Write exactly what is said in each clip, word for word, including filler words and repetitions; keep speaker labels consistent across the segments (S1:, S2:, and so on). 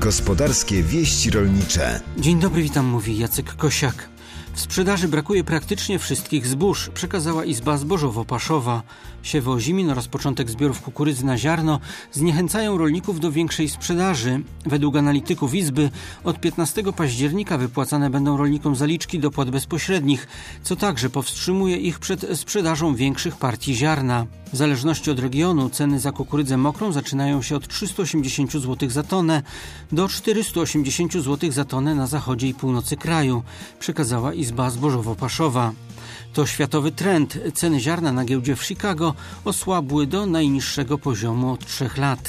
S1: Gospodarskie wieści rolnicze.
S2: Dzień dobry, witam, mówi Jacek Kosiak. W sprzedaży brakuje praktycznie wszystkich zbóż, przekazała Izba Zbożowo-Paszowa. Siewy ozimien oraz początek zbiorów kukurydzy na ziarno zniechęcają rolników do większej sprzedaży. Według analityków Izby od piętnastego października wypłacane będą rolnikom zaliczki dopłat bezpośrednich, co także powstrzymuje ich przed sprzedażą większych partii ziarna. W zależności od regionu ceny za kukurydzę mokrą zaczynają się od trzysta osiemdziesiąt złotych za tonę do czterysta osiemdziesiąt złotych za tonę na zachodzie i północy kraju, przekazała Izba Zbożowo-Paszowa. To światowy trend. Ceny ziarna na giełdzie w Chicago osłabły do najniższego poziomu od trzech lat.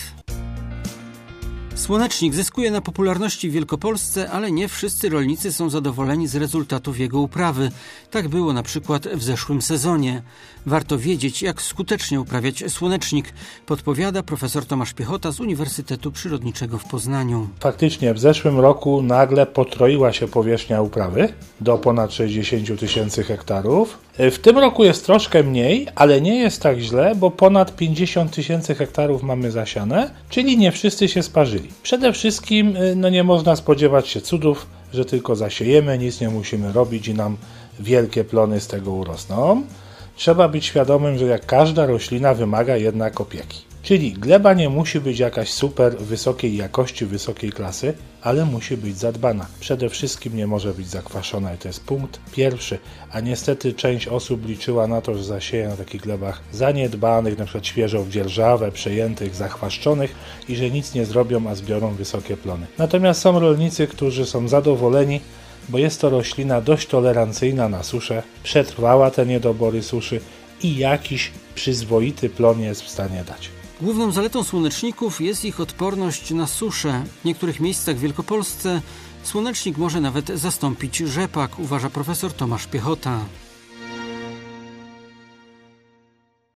S2: Słonecznik zyskuje na popularności w Wielkopolsce, ale nie wszyscy rolnicy są zadowoleni z rezultatów jego uprawy. Tak było na przykład w zeszłym sezonie. Warto wiedzieć, jak skutecznie uprawiać słonecznik, podpowiada profesor Tomasz Piechota z Uniwersytetu Przyrodniczego w Poznaniu.
S3: Faktycznie w zeszłym roku nagle potroiła się powierzchnia uprawy do ponad sześćdziesiąt tysięcy hektarów. W tym roku jest troszkę mniej, ale nie jest tak źle, bo ponad pięćdziesiąt tysięcy hektarów mamy zasiane, czyli nie wszyscy się sparzyli. Przede wszystkim no nie można spodziewać się cudów, że tylko zasiejemy, nic nie musimy robić i nam wielkie plony z tego urosną. Trzeba być świadomym, że jak każda roślina wymaga jednak opieki. Czyli gleba nie musi być jakaś super wysokiej jakości, wysokiej klasy, ale musi być zadbana. Przede wszystkim nie może być zakwaszona i to jest punkt pierwszy. A niestety część osób liczyła na to, że zasieje na takich glebach zaniedbanych, na przykład świeżo wdzierżawę, przejętych, zachwaszczonych i że nic nie zrobią, a zbiorą wysokie plony. Natomiast są rolnicy, którzy są zadowoleni, bo jest to roślina dość tolerancyjna na suszę, przetrwała te niedobory suszy i jakiś przyzwoity plon jest w stanie dać.
S2: Główną zaletą słoneczników jest ich odporność na suszę. W niektórych miejscach w Wielkopolsce słonecznik może nawet zastąpić rzepak, uważa profesor Tomasz Piechota.